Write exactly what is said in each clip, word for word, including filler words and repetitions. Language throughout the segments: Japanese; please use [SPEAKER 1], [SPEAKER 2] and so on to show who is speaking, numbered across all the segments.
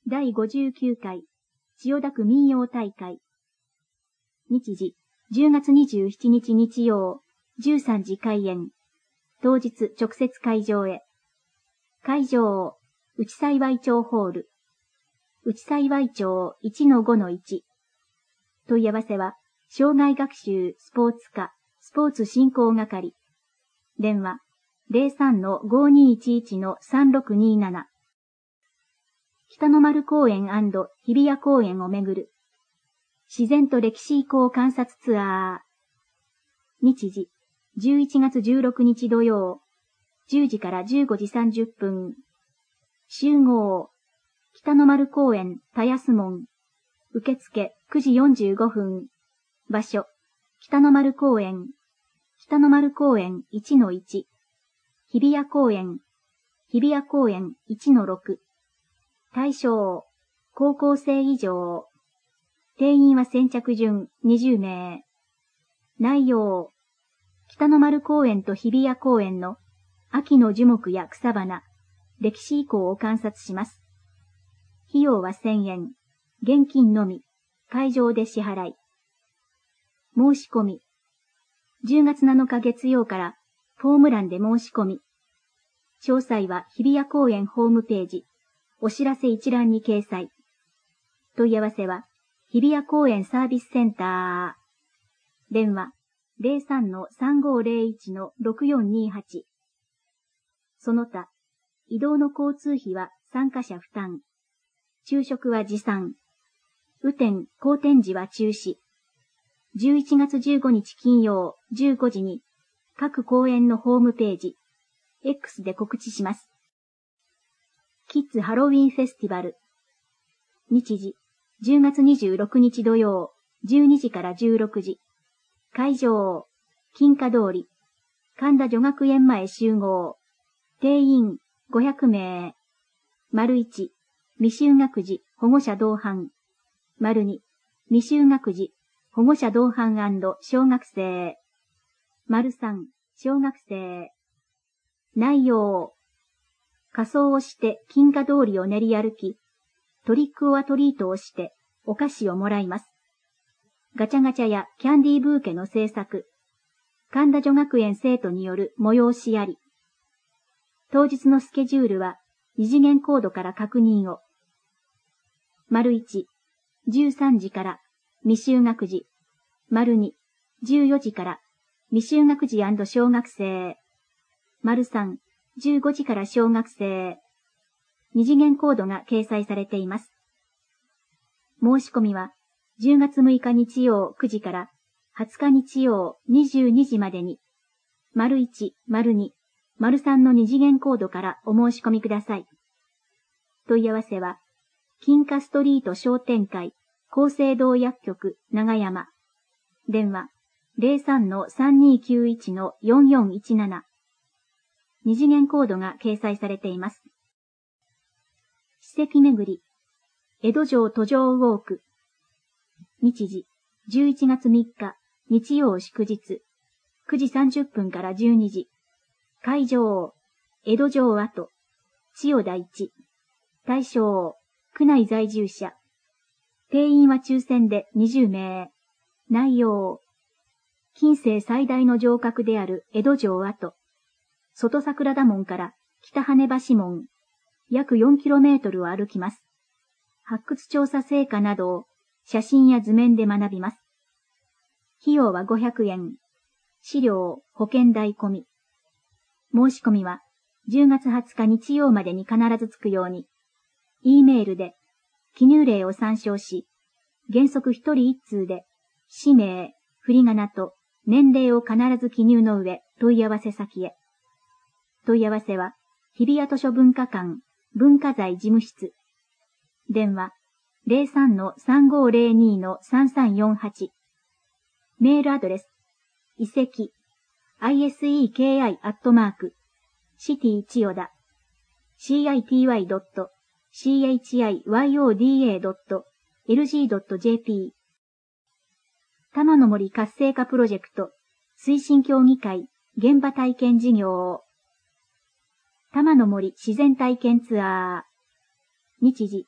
[SPEAKER 1] だいごじゅうきゅうかい千代田区民謡大会。日時じゅうがつにじゅうしちにち日曜じゅうさんじ開演。当日直接会場へ。会場内幸町ホール。内幸町 いちのごのいち。問い合わせは障害学習スポーツ課スポーツ振興係。電話 ゼロさんのごにいちいちのさんろくにーなな。北の丸公園&日比谷公園をめぐる自然と歴史遺構観察ツアー。日時じゅういちがつじゅうろくにち土曜じゅうじからじゅうごじさんじゅっぷん。集合北の丸公園田安門。受付くじよんじゅうごふん。場所北の丸公園。北の丸公園 いちのいち。日比谷公園。日比谷公園 いちのろく。対象高校生以上。定員は先着順にじゅうめい。内容北の丸公園と日比谷公園の秋の樹木や草花、歴史遺構を観察します。費用はせんえん。現金のみ。会場で支払い。申し込み。じゅうがつなのか月曜からフォーム欄で申し込み。詳細は日比谷公園ホームページ、お知らせ一覧に掲載。問い合わせは日比谷公園サービスセンター。電話ゼロさんのさんごーゼロいちのろくよんにーはち。その他、移動の交通費は参加者負担。昼食は持参。雨天、後天時は中止。じゅういちがつじゅうごにち金曜じゅうごじに各公園のホームページ、X で告知します。キッズハロウィンフェスティバル。日時じゅうがつにじゅうろくにち土曜じゅうにじからじゅうろくじ。会場金華通り神田女学園前集合。定員ごひゃくめい。丸いち未就学児保護者同伴。丸に未就学児保護者同伴&小学生。丸さん小学生。内容仮装をして金華通りを練り歩き、トリックオアトリートをしてお菓子をもらいます。ガチャガチャやキャンディーブーケの制作。神田女学園生徒による催しあり。当日のスケジュールは二次元コードから確認を。丸いち、じゅうさんじから未就学児。丸に、じゅうよじから未就学児&小学生。丸さん、じゅうごじから小学生。二次元コードが掲載されています。申し込みはじゅうがつむいか日曜くじからはつか日曜にじゅうにじまでに、丸いち、丸に、丸さんの二次元コードからお申し込みください。問い合わせは、金華ストリート商店会、厚生堂薬局、長山。電話、ゼロさんのさんにーきゅういちのよんよんいちなな。二次元コードが掲載されています。史跡巡り、江戸城途上ウォーク。日時、じゅういちがつみっか、日曜祝日、くじさんじゅっぷんからじゅうにじ。会場、江戸城跡、千代田一。対象、区内在住者。定員は抽選でにじゅうめい。内容、近世最大の城郭である江戸城跡。外桜田門から北羽橋門、約 よんキロメートル を歩きます。発掘調査成果などを写真や図面で学びます。費用はごひゃくえん。資料、保険代込み。申し込みはじゅうがつはつか日曜までに必ずつくように、E メールで記入例を参照し、原則ひとりいっつうで、氏名、振り仮名と年齢を必ず記入の上、問い合わせ先へ。問い合わせは、日比谷図書文化館、文化財事務室。電話、ゼロさんのさんごーゼロにのさんさんよんはち。メールアドレス、遺跡、アイエスイーケーアイ アットマーク、シティ千代田、シーアイティーワイドットシーエイチアイワイオーディーエードットエルジードットジェーピー。玉の森活性化プロジェクト、推進協議会、現場体験事業。玉の森自然体験ツアー。日時、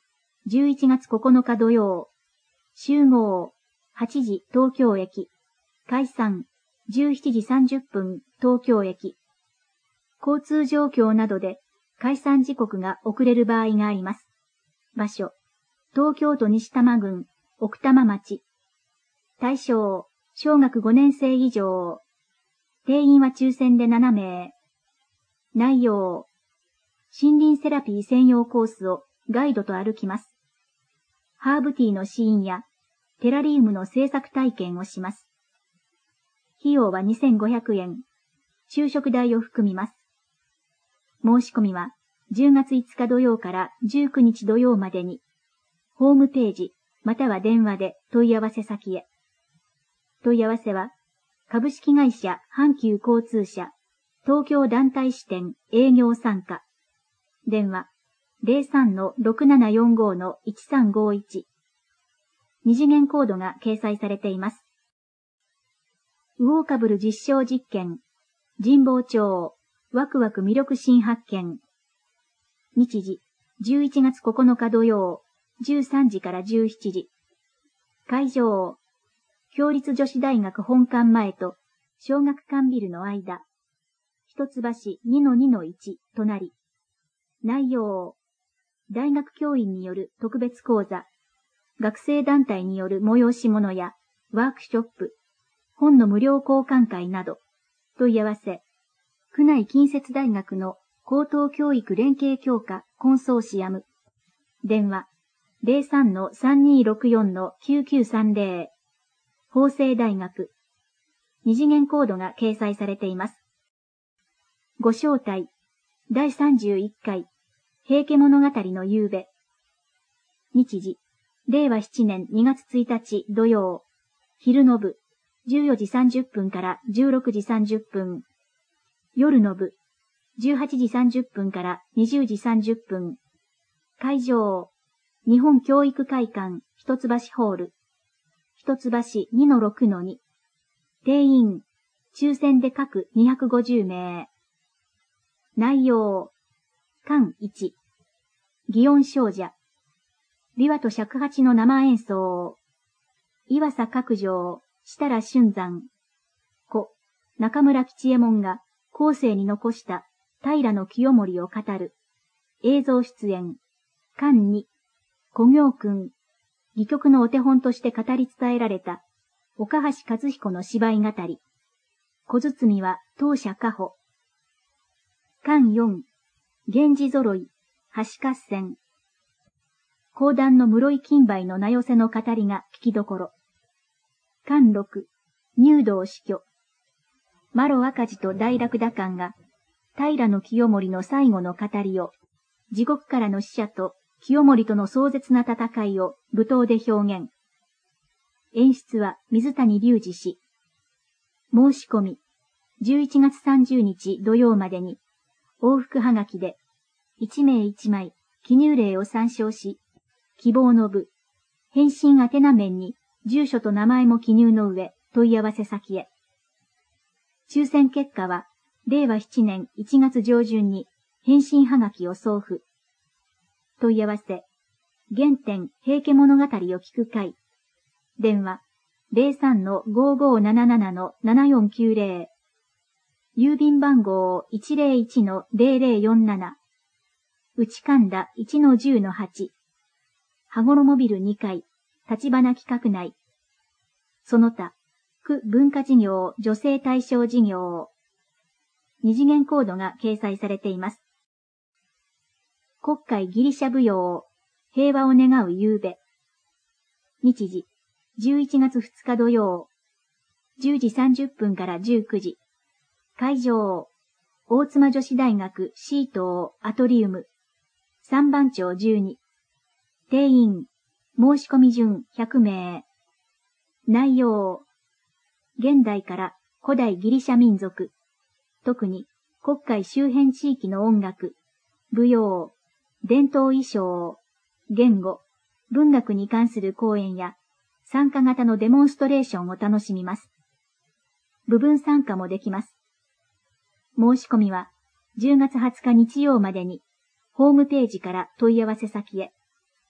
[SPEAKER 1] じゅういちがつここのか土曜。集合。はちじ東京駅。解散。じゅうしちじさんじゅっぷん東京駅。交通状況などで解散時刻が遅れる場合があります。場所。東京都西多摩郡奥多摩町。対象。小学ごねん生以上。定員は抽選でななめい。内容。森林セラピー専用コースをガイドと歩きます。ハーブティーの試飲やテラリウムの製作体験をします。費用はにせんごひゃくえん。昼食代を含みます。申し込みはじゅうがついつか土曜からじゅうくにち土曜までに、ホームページまたは電話で問い合わせ先へ。問い合わせは、株式会社阪急交通社、東京団体支店営業参加。電話 ゼロさんのろくななよんごのいちさんごいち。二次元コードが掲載されています。ウオーカブル実証実験。神保町。ワクワク魅力新発見。日時、じゅういちがつここのか土曜、じゅうさんじからじゅうしちじ。会場。共立女子大学本館前と小学館ビルの間。一橋 にのにのいち 隣。内容。大学教員による特別講座。学生団体による催し物やワークショップ。本の無料交換会など。問い合わせ。区内近接大学の高等教育連携強化コンソーシアム。電話。ゼロさんのさんにろくよんのきゅうきゅうさんゼロ。法政大学。二次元コードが掲載されています。ご招待。だいさんじゅういっかい。平家物語の夕べ。日時。れいわななねんにがつついたち土曜。昼の部。じゅうよじさんじゅっぷんからじゅうろくじさんじゅっぷん。夜の部。じゅうはちじさんじゅっぷんからにじゅうじさんじゅっぷん。会場。日本教育会館一橋ホール。一橋 にのろくのに。定員。抽選で各にひゃくごじゅうめい。内容。巻いち。祇園精舎。琵琶と尺八の生演奏。岩佐角城、設楽春山。故、中村吉右衛門が後世に残した平清盛を語る。映像出演。巻に。古行訓。戯曲のお手本として語り伝えられた。岡橋和彦の芝居語り。小包は当社家宝。巻よん。源氏揃い。橋合戦。講談の室井金梅の名寄せの語りが聞きどころ。巻ろく。入道死去。麻呂赤字と大楽打官が、平清盛の最後の語りを、地獄からの死者と清盛との壮絶な戦いを舞踏で表現。演出は水谷隆二氏。申し込み、じゅういちがつさんじゅうにち土曜までに、往復はがきで、いちめいいちまい、記入例を参照し、希望の部、返信宛名面に、住所と名前も記入の上、問い合わせ先へ。抽選結果は、れいわななねんいちがつじょうじゅんに、返信はがきを送付。問い合わせ、原点平家物語を聞く会。電話、ゼロさんのごーごーななななのななよんきゅうゼロ。郵便番号 いちぜろいちのゼロゼロよんなな。内神田 いちのじゅうのはち。羽衣ビルにかい、立花企画内。その他、区文化事業女性対象事業。二次元コードが掲載されています。国会ギリシャ舞踊、平和を願う夕べ。日時、じゅういちがつふつか土曜。じゅうじさんじゅっぷんからじゅうくじ。会場、大妻女子大学シートアトリウム。三番町じゅうに。定員、申し込み順ひゃくめい。内容、現代から古代ギリシャ民族、特に国会周辺地域の音楽、舞踊、伝統衣装、言語、文学に関する講演や参加型のデモンストレーションを楽しみます。部分参加もできます。申し込みはじゅうがつはつか日曜までにホームページから問い合わせ先へ。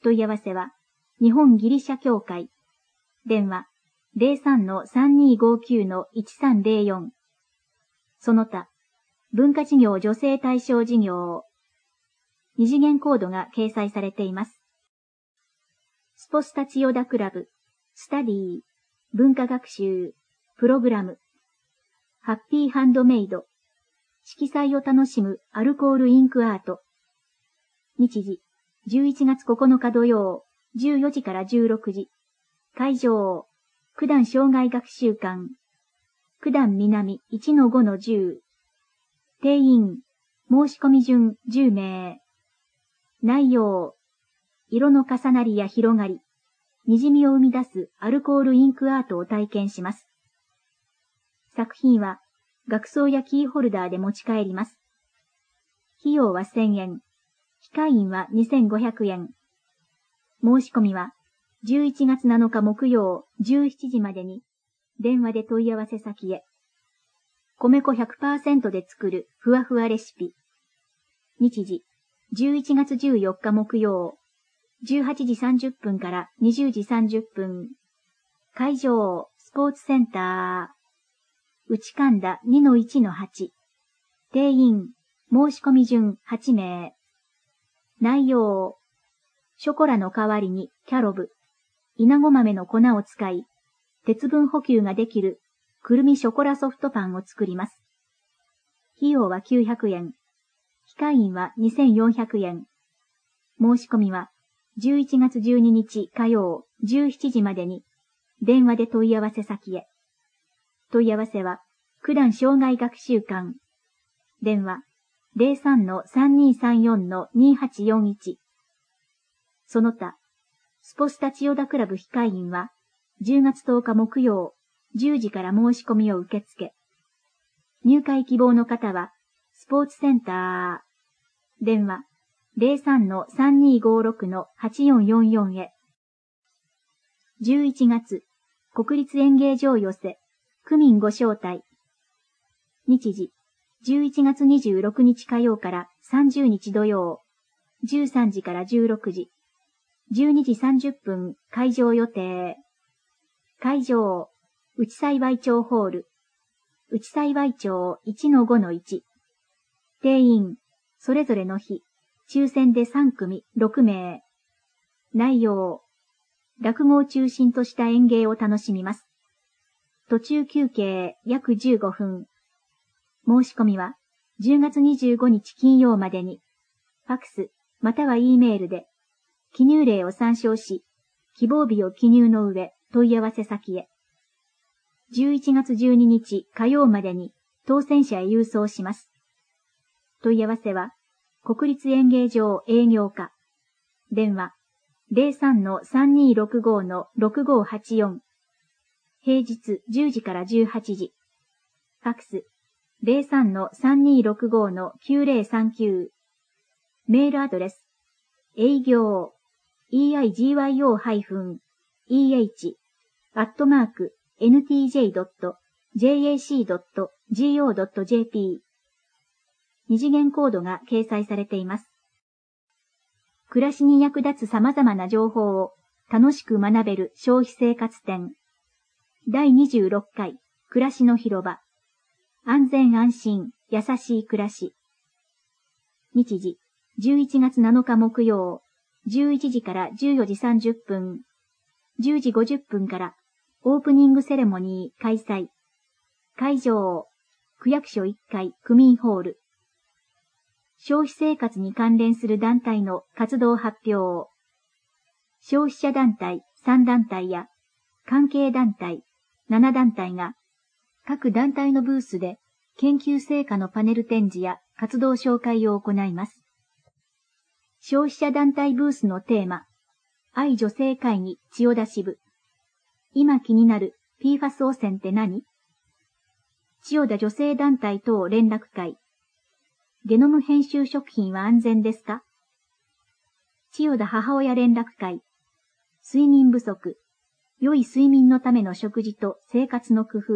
[SPEAKER 1] 問い合わせは、日本ギリシャ協会。電話、ゼロさんのさんにーごきゅうのいちさんゼロよん。その他、文化事業女性対象事業。二次元コードが掲載されています。スポスタチヨダクラブ、スタディ、文化学習、プログラム、ハッピーハンドメイド、色彩を楽しむアルコールインクアート。日時、じゅういちがつここのか土曜、じゅうよじからじゅうろくじ。会場、九段障害学習館。九段南 いちのごのじゅう。定員、申し込み順じゅうめい。内容、色の重なりや広がり、滲みを生み出すアルコールインクアートを体験します。作品は、額装やキーホルダーで持ち帰ります。費用はせんえん。機械員はにせんごひゃくえん。申し込みは、じゅういちがつなのか木曜じゅうしちじまでに、電話で問い合わせ先へ。米粉 ひゃくパーセント で作るふわふわレシピ。日時、じゅういちがつじゅうよっか木曜、じゅうはちじさんじゅっぷんからにじゅうじさんじゅっぷん。会場、スポーツセンター。内神田 にのいちのはち。定員、申し込み順はちめい。内容、ショコラの代わりにキャロブ、稲子豆の粉を使い、鉄分補給ができるくるみショコラソフトパンを作ります。費用はきゅうひゃくえん。機械員はにせんよんひゃくえん。申し込みはじゅういちがつじゅうににち火曜じゅうしちじまでに電話で問い合わせ先へ。問い合わせは九段障害学習館。電話ゼロさんのさんにーさんよんのにはちよんいち。その他、スポスタチヨダクラブ機械員はじゅうがつとおか木曜じゅうじから申し込みを受け付け。入会希望の方はスポーツセンター。電話ゼロさんのさんにーごろくのはちよんよんよんへ。じゅういちがつ、国立演芸場寄せ、区民ご招待。日時、じゅういちがつにじゅうろくにち火曜からさんじゅうにち土曜、じゅうさんじからじゅうろくじ、じゅうにじさんじゅっぷん会場予定。会場、内幸町ホール、内幸町 いちのごのいち。定員、それぞれの日、抽選でさんくみろくめい。内容、落語を中心とした演芸を楽しみます。途中休憩約じゅうごふん。申し込みはじゅうがつにじゅうごにち金曜までに、ファクスまたは E メールで、記入例を参照し、希望日を記入の上問い合わせ先へ。じゅういちがつじゅうににち火曜までに当選者へ郵送します。問い合わせは、国立演芸場営業課。電話、ゼロさんのさんにーろくごのろくごーはちよん。平日じゅうじからじゅうはちじ。ファクス、ゼロさんのさんにーろくごのきゅうぜろさんきゅう。メールアドレス、営業、エーアイジーワイオー イーエイチ、アットマーク、エヌティージェー ドット ジェーエーシー ドット ジーオー ドット ジェーピー。二次元コードが掲載されています。暮らしに役立つ様々な情報を楽しく学べる消費生活展。だいにじゅうろっかい暮らしの広場。安全安心、優しい暮らし。日時、じゅういちがつなのか木曜、じゅういちじからじゅうよじさんじゅっぷん、じゅうじごじゅっぷんからオープニングセレモニー開催。会場、区役所いっかい区民ホール。消費生活に関連する団体の活動発表。消費者団体さんだんたいや関係団体ななだんたいが各団体のブースで研究成果のパネル展示や活動紹介を行います。消費者団体ブースのテーマ、愛女性会議千代田支部。今気になる ピーファス 汚染って何？千代田女性団体等連絡会。ゲノム編集食品は安全ですか？千代田母親連絡会。睡眠不足。良い睡眠のための食事と生活の工夫。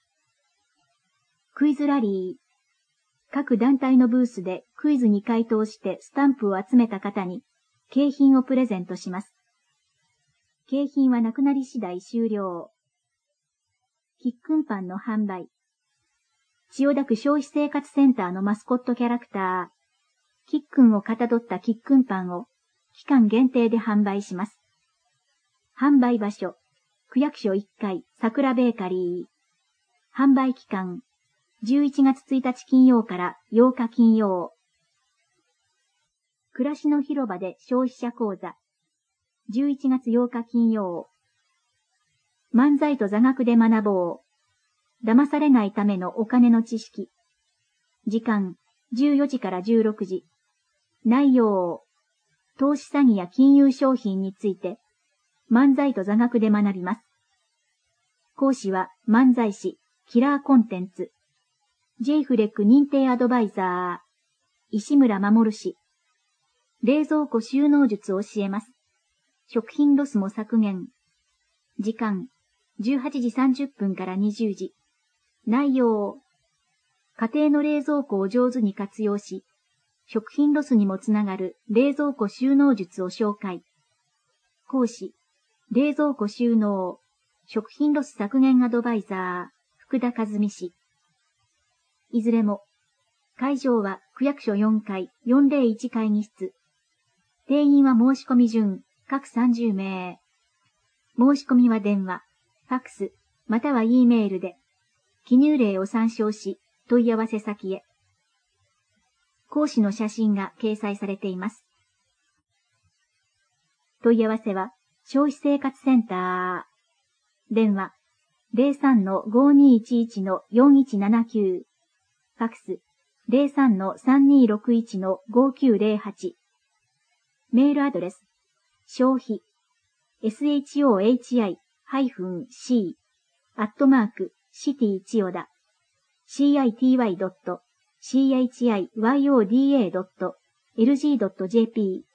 [SPEAKER 1] クイズラリー。各団体のブースでクイズに回答してスタンプを集めた方に景品をプレゼントします。景品はなくなり次第終了。キックンパンの販売。千代田区消費生活センターのマスコットキャラクター、キックンをかたどったキックンパンを期間限定で販売します。販売場所、区役所いっかい桜ベーカリー。販売期間、じゅういちがつついたち金曜からようか金曜。暮らしの広場で消費者講座。じゅういちがつようか金曜。漫才と座学で学ぼう。騙されないためのお金の知識。時間、じゅうよじからじゅうろくじ。内容、投資詐欺や金融商品について、漫才と座学で学びます。講師は漫才師、キラーコンテンツ。ジェイフレック認定アドバイザー、石村守氏。冷蔵庫収納術を教えます。食品ロスも削減。時間、じゅうはちじさんじゅっぷんからにじゅうじ。内容、家庭の冷蔵庫を上手に活用し、食品ロスにもつながる冷蔵庫収納術を紹介。講師、冷蔵庫収納、食品ロス削減アドバイザー、福田和美氏。いずれも、会場は区役所よんかいよんぜろいち会議室。定員は申し込み順、各さんじゅうめい。申し込みは電話、ファクス、または E メールで、記入例を参照し、問い合わせ先へ。講師の写真が掲載されています。問い合わせは、消費生活センター。電話、ゼロさんのごにいちいちのよんいちななきゅう。ファクス、ゼロさんのさんにろくいちのごきゅうゼロはち。メールアドレス、消費、shohi-c、アットマーク、シティ千代田、city.chiyoda.lg.jp